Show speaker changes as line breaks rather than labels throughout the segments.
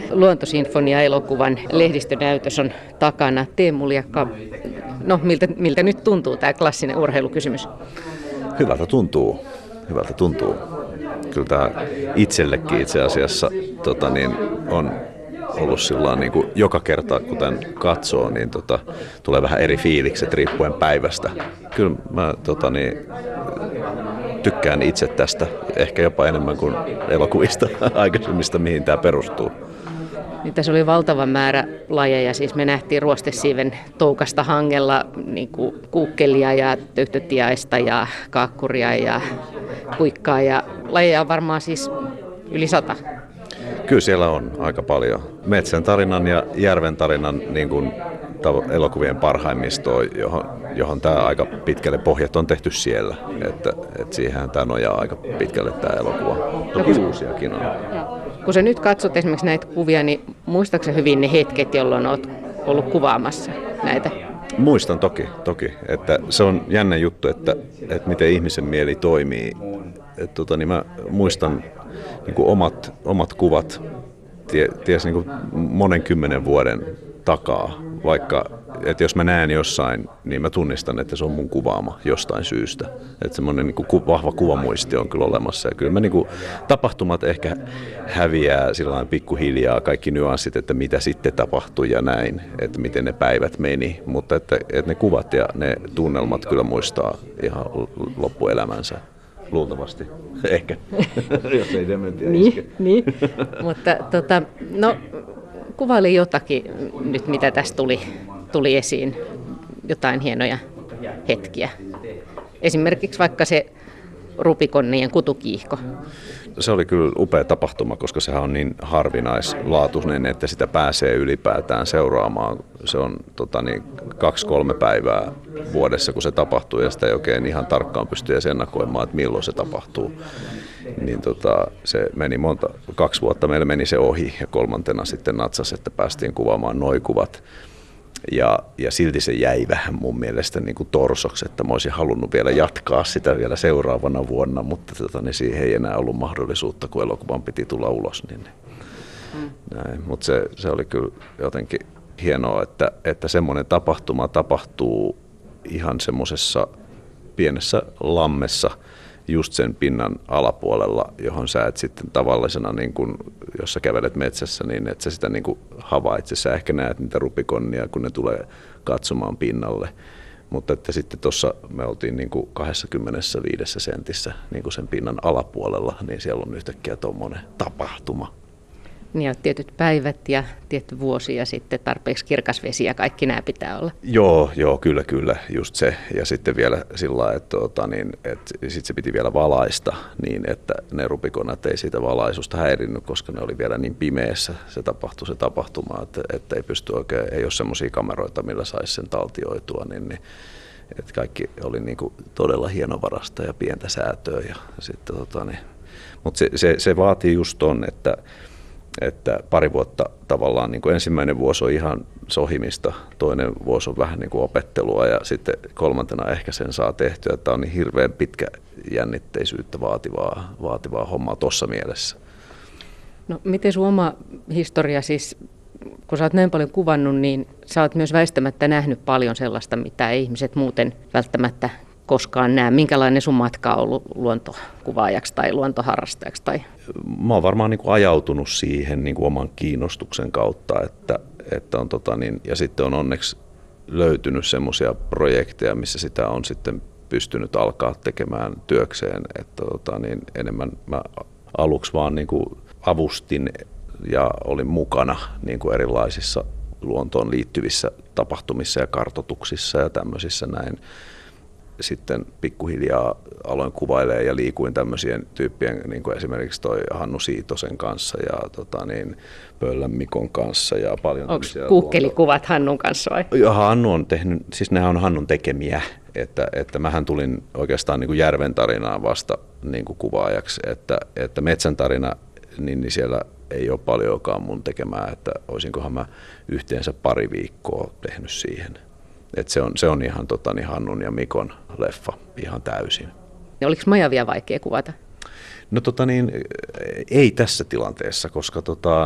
Luontosinfonia-elokuvan lehdistönäytös on takana. Teemu Liekka, no miltä nyt tuntuu tämä klassinen urheilukysymys?
Hyvältä tuntuu. Kyllä tämä itsellekin itse asiassa on ollut sillain, niin kuin joka kerta, kun tämän katsoo, niin tulee vähän eri fiilikset riippuen päivästä. Kyllä mä tykkään itse tästä ehkä jopa enemmän kuin elokuvista aikaisemmista, mihin tämä perustuu.
Niin tässä oli valtava määrä lajeja, siis me nähtiin ruostesiiven toukasta hangella niin kuin kuukkelia ja töyhtötiaista ja kaakkuria ja kuikkaa ja lajeja on varmaan siis yli 100.
Kyllä siellä on aika paljon. Metsän tarinan ja järven tarinan niin kuin elokuvien parhaimmistoa, johon tämä aika pitkälle pohjat on tehty siellä. Että siihen tämä nojaa aika pitkälle tämä elokuva. Toki uusiakin on.
Kun sä nyt katsot esimerkiksi näitä kuvia, niin muistaaksä hyvin ne hetket, jolloin olet ollut kuvaamassa näitä?
Muistan toki. Että se on jännä juttu, että miten ihmisen mieli toimii. Niin mä muistan niin kuin omat kuvat ties niin kuin monen 10 vuoden takaa, vaikka että jos mä näen jossain, niin mä tunnistan, että se on mun kuvaama jostain syystä. Että semmoinen niin kuin vahva kuvamuisti on kyllä olemassa. Ja kyllä mä niin kuin, tapahtumat ehkä häviää sillain pikkuhiljaa kaikki nyanssit, että mitä sitten tapahtui ja näin, että miten ne päivät meni. Mutta että ne kuvat ja ne tunnelmat kyllä muistaa ihan loppuelämänsä. Luultavasti. Ehkä. Jos ei dementia iske.
Niin. Mutta kuvaili jotakin nyt, mitä tässä tuli esiin. Jotain hienoja hetkiä. Esimerkiksi vaikka se rupikonnien kutukiihko.
Se oli kyllä upea tapahtuma, koska sehän on niin harvinaislaatuinen, että sitä pääsee ylipäätään seuraamaan. Se on 2-3 päivää vuodessa, kun se tapahtuu, ja sitä ei oikein ihan tarkkaan pysty edes ennakoimaan, että milloin se tapahtuu. Niin se meni 2 vuotta meillä meni se ohi, ja 3. sitten natsas, että päästiin kuvaamaan noi kuvat. Ja silti se jäi vähän mun mielestä niin kuin torsoksi, että mä olisin halunnut vielä jatkaa sitä vielä seuraavana vuonna, mutta niin siihen ei enää ollut mahdollisuutta, kun elokuvan piti tulla ulos. Mutta se oli kyllä jotenkin hienoa, että semmoinen tapahtuma tapahtuu ihan semmoisessa pienessä lammessa, just sen pinnan alapuolella, johon sä et sitten tavallisena, niin kun, jos sä kävelet metsässä, niin et sä sitä niin kun havaitse. Sä ehkä näet niitä rupikonnia, kun ne tulee katsomaan pinnalle. Mutta että sitten tuossa me oltiin niin kuin 25 sentissä niin kuin sen pinnan alapuolella, niin siellä on yhtäkkiä tuommoinen tapahtuma.
Niin, tietyt päivät ja tietty vuosi ja sitten tarpeeksi kirkas vesi ja kaikki nämä pitää olla.
Joo, kyllä, just se. Ja sitten vielä sillä lailla, että sit se piti vielä valaista niin, että ne rupikonnat ei siitä valaisusta häirinnyt, koska ne oli vielä niin pimeässä se tapahtuma, että ei pysty oikein, ei ole semmoisia kameroita, millä saisi sen taltioitua, niin että kaikki oli niin kuin todella hienovarasta ja pientä säätöä. Ja sitten, mutta se vaatii just ton, että pari vuotta tavallaan niin kuin ensimmäinen vuosi on ihan sohimista, toinen vuosi on vähän niin kuin opettelua ja sitten 3. ehkä sen saa tehtyä, että on niin hirveän pitkä jännitteisyyttä vaativaa hommaa tuossa mielessä.
No miten sun oma historia siis, kun sä oot näin paljon kuvannut, niin sä oot myös väistämättä nähnyt paljon sellaista, mitä ei ihmiset muuten välttämättä koskaan näe. Minkälainen sun matka on ollut luontokuvaajaksi tai luontoharrastajaksi?
Mä oon varmaan niin kuin ajautunut siihen niin kuin oman kiinnostuksen kautta, että on, ja sitten on onneksi löytynyt semmoisia projekteja, missä sitä on sitten pystynyt alkaa tekemään työkseen. Että enemmän mä aluksi vaan niin kuin avustin ja olin mukana niin kuin erilaisissa luontoon liittyvissä tapahtumissa ja kartoituksissa ja tämmöisissä näin. Sitten pikkuhiljaa aloin kuvailemaan ja liikuin tämmöisien tyyppien, niin kuin esimerkiksi toi Hannu Siitosen kanssa ja Pöllän Mikon kanssa. Ja paljon.
Onko kuukkelikuvat Hannun kanssa vai?
Ja Hannu on tehnyt, siis nehän on Hannun tekemiä, että mähän tulin oikeastaan niin kuin järven tarinaan vasta niin kuin kuvaajaksi, että metsän tarina, niin siellä ei ole paljonkaan mun tekemää, että olisinkohan mä yhteensä 2 viikkoa tehnyt siihen. Että se on ihan Hannun ja Mikon leffa ihan täysin.
Oliko Majavia vaikea kuvata?
No ei tässä tilanteessa, koska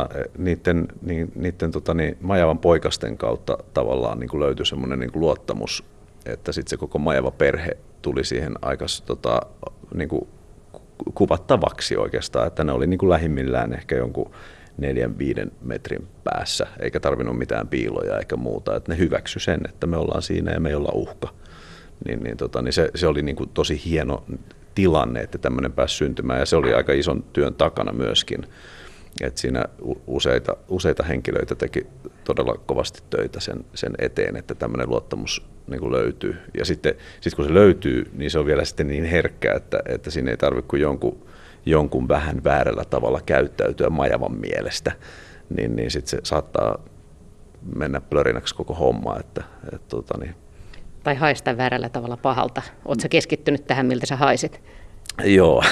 niiden Majavan poikasten kautta tavallaan niin kuin löytyi semmoinen niin kuin luottamus, että sitten se koko Majava perhe tuli siihen aika niin kuin kuvattavaksi oikeastaan, että ne oli niin kuin lähimmillään ehkä jonkun 4-5 metrin päässä, eikä tarvinnut mitään piiloja eikä muuta, että ne hyväksy sen, että me ollaan siinä ja me ei olla uhka. Se oli niin kuin tosi hieno tilanne, että tämmöinen pääsi syntymään, ja se oli aika ison työn takana myöskin, että siinä useita henkilöitä teki todella kovasti töitä sen eteen, että tämmöinen luottamus niin kuin löytyy, ja sitten kun se löytyy, niin se on vielä sitten niin herkkä, että siinä ei tarvitse kuin jonkun vähän väärällä tavalla käyttäytyä Majavan mielestä, niin sitten se saattaa mennä plörinäksi koko homma,
Tai haista väärällä tavalla pahalta. Oletko keskittynyt tähän, miltä sä haisit?
Joo,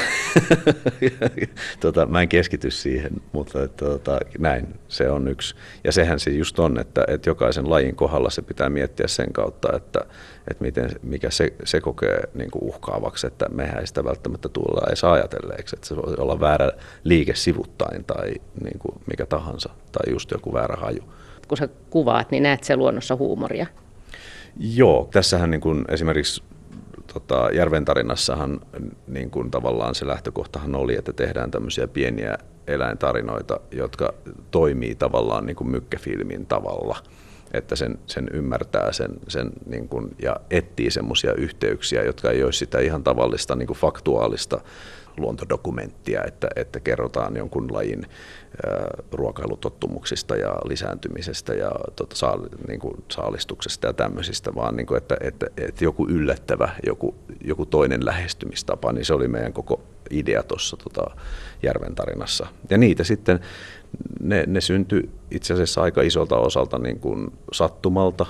mä en keskity siihen, mutta näin se on yksi. Ja sehän se just on, että jokaisen lajin kohdalla se pitää miettiä sen kautta, että mikä se kokee niin kuin uhkaavaksi, että mehän ei sitä välttämättä tulla edes ajatelleeksi, että se voi olla väärä liike sivuttain tai niin kuin mikä tahansa, tai just joku väärä haju.
Kun sä kuvaat, niin näet sä luonnossa huumoria?
Joo, tässähän niin kuin esimerkiksi Järventarinassahan niin kuin tavallaan se lähtökohtahan oli, että tehdään tämmöisiä pieniä eläintarinoita, jotka toimii tavallaan niin kuin mykkäfilmin tavalla, että sen ymmärtää sen niin kuin, ja etsii semmoisia yhteyksiä, jotka ei ole sitä ihan tavallista niin kuin faktuaalista luontodokumenttia, että kerrotaan jonkun lajin ruokailutottumuksista ja lisääntymisestä ja niin kuin saalistuksesta ja tämmöisistä, vaan niin kuin, että joku yllättävä, joku toinen lähestymistapa, niin se oli meidän koko idea tuossa Järventarinassa. Ja niitä sitten, ne syntyi itse asiassa aika isolta osalta niin kuin sattumalta,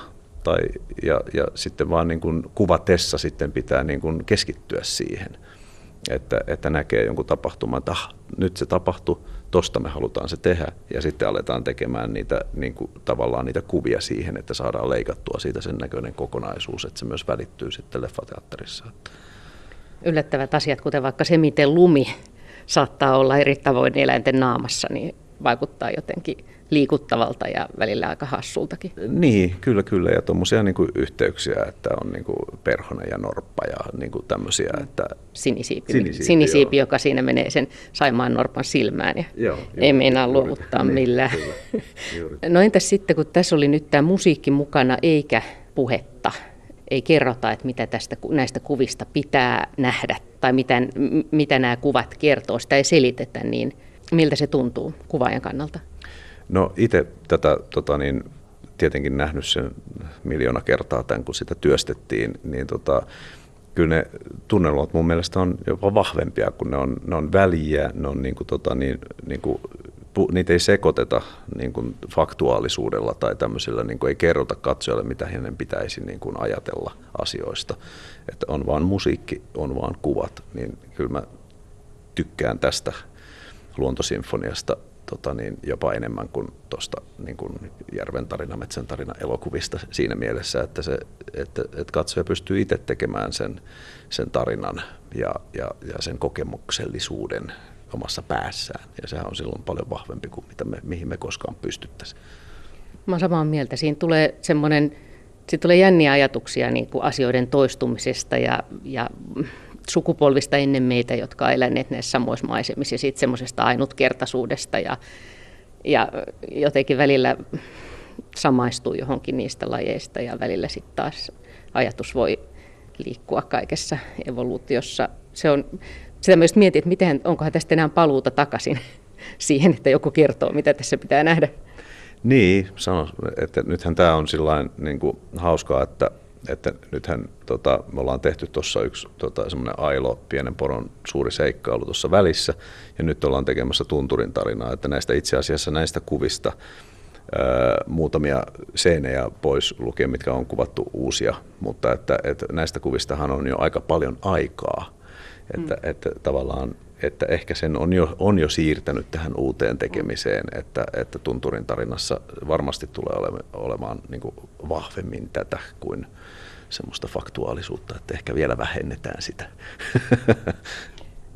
ja sitten vaan niin kuin kuvatessa sitten pitää niin kuin keskittyä siihen. Että näkee jonkun tapahtuman, että nyt se tapahtui, tosta me halutaan se tehdä, ja sitten aletaan tekemään tavallaan niitä kuvia siihen, että saadaan leikattua siitä sen näköinen kokonaisuus, että se myös välittyy sitten leffateatterissa.
Yllättävät asiat, kuten vaikka se, miten lumi saattaa olla eri tavoin eläinten naamassa, niin vaikuttaa jotenkin liikuttavalta ja välillä aika hassultakin.
Niin, kyllä. Ja tuommoisia niin yhteyksiä, että on niin kuin perhonen ja norppa ja niin kuin tämmöisiä. Että
Sinisiipi, joka siinä menee sen Saimaan norpan silmään ja ei meinaa luovuttaa millään. No entäs sitten, kun tässä oli nyt tämä musiikki mukana eikä puhetta, ei kerrota, että mitä näistä kuvista pitää nähdä tai mitä nämä kuvat kertoo, sitä ei selitetä, niin miltä se tuntuu kuvaajan kannalta?
No itse tätä tietenkin nähnyt sen 1,000,000 kertaa tämän, kun sitä työstettiin, niin kyllä ne tunnelmat mun mielestä on jopa vahvempia, kun ne on väliä, ne on niitä ei sekoiteta niin kuin faktuaalisuudella tai tämmöisellä, niin kuin ei kerrota katsojalle, mitä hänen pitäisi niin kuin ajatella asioista. Että on vaan musiikki, on vaan kuvat, niin kyllä mä tykkään tästä Luontosinfoniasta jopa enemmän kuin tuosta niin kuin Järven tarina, Metsän tarina elokuvista siinä mielessä, että katsoja pystyy itse tekemään sen tarinan ja sen kokemuksellisuuden omassa päässään. Ja sehän on silloin paljon vahvempi kuin mihin me koskaan pystyttäisiin.
Mä oon samaa mieltä. Siinä tulee jänniä ajatuksia niin kuin asioiden toistumisesta ja sukupolvista ennen meitä, jotka ovat eläneet näissä samoissa maisemissa, ja sitten semmoisesta ainutkertaisuudesta ja jotenkin välillä samaistuu johonkin niistä lajeista ja välillä sitten taas ajatus voi liikkua kaikessa evoluutiossa. Sitä myös mietin, että onkohan tästä enää paluuta takaisin siihen, että joku kertoo, mitä tässä pitää nähdä.
Niin, sanon, että nythän tämä on sillain niin kuin hauskaa, että nythän me ollaan tehty tuossa yksi semmoinen Ailo, pienen poron suuri seikkailu tuossa välissä, ja nyt ollaan tekemässä Tunturin tarinaa, että itse asiassa näistä kuvista muutamia seinejä pois lukien, mitkä on kuvattu uusia, mutta että näistä kuvistahan on jo aika paljon aikaa, että tavallaan että ehkä sen on jo siirtänyt tähän uuteen tekemiseen, että Tunturin tarinassa varmasti tulee olemaan niin kuin vahvemmin tätä kuin semmoista faktuaalisuutta, että ehkä vielä vähennetään sitä.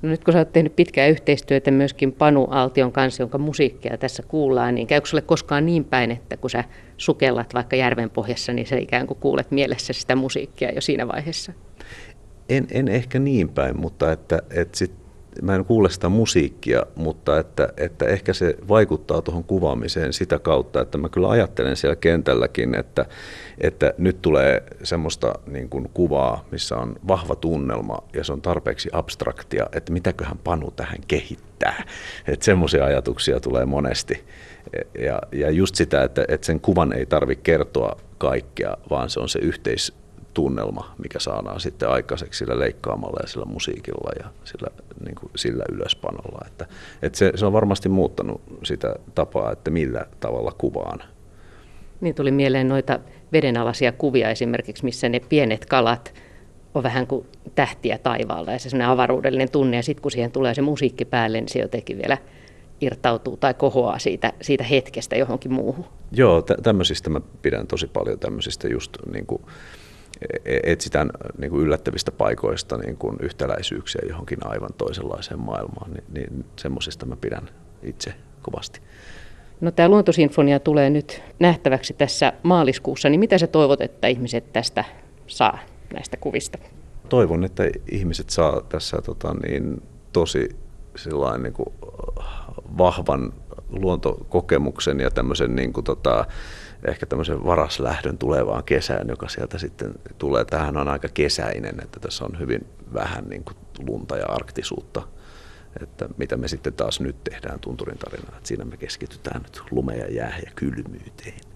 No nyt kun sä oot tehnyt pitkää yhteistyötä myöskin Panu Altion kanssa, jonka musiikkia tässä kuullaan, niin käykö sulle koskaan niin päin, että kun sä sukellat vaikka järven pohjassa, niin sä ikään kuin kuulet mielessä sitä musiikkia jo siinä vaiheessa?
En ehkä niin päin, mutta että mä en kuule sitä musiikkia, mutta että ehkä se vaikuttaa tuohon kuvaamiseen sitä kautta, että mä kyllä ajattelen siellä kentälläkin, että nyt tulee semmoista niin kuin kuvaa, missä on vahva tunnelma ja se on tarpeeksi abstraktia, että mitäköhän Panu tähän kehittää. Että semmoisia ajatuksia tulee monesti. Ja just sitä, että sen kuvan ei tarvitse kertoa kaikkea, vaan se on se yhteistunnelma, mikä saadaan sitten aikaiseksi sillä leikkaamalla ja sillä musiikilla ja sillä ylöspanolla. Että se on varmasti muuttanut sitä tapaa, että millä tavalla kuvaan.
Niin tuli mieleen noita vedenalaisia kuvia esimerkiksi, missä ne pienet kalat on vähän kuin tähtiä taivaalla ja se sellainen avaruudellinen tunne. Ja sitten kun siihen tulee se musiikki päälle, niin se jotenkin vielä irtautuu tai kohoaa siitä hetkestä johonkin muuhun.
Joo, tämmöisistä mä pidän tosi paljon, tämmöisistä just niin kuin etsitään niin kuin yllättävistä paikoista niin kuin yhtäläisyyksiä johonkin aivan toisenlaiseen maailmaan, niin semmoisista mä pidän itse kovasti.
No tämä Luontosinfonia tulee nyt nähtäväksi tässä maaliskuussa, niin mitä sä toivot, että ihmiset tästä saa näistä kuvista?
Toivon, että ihmiset saa tässä tosi sillain, niin kuin vahvan luontokokemuksen ja tämmöisen niin kuin, ehkä tämmöisen varaslähdön tulevaan kesään, joka sieltä sitten tulee. Tämähän on aika kesäinen, että tässä on hyvin vähän niin kuin lunta ja arktisuutta, että mitä me sitten taas nyt tehdään Tunturin tarinaa, että siinä me keskitytään nyt lumeen ja jäähän ja kylmyyteen.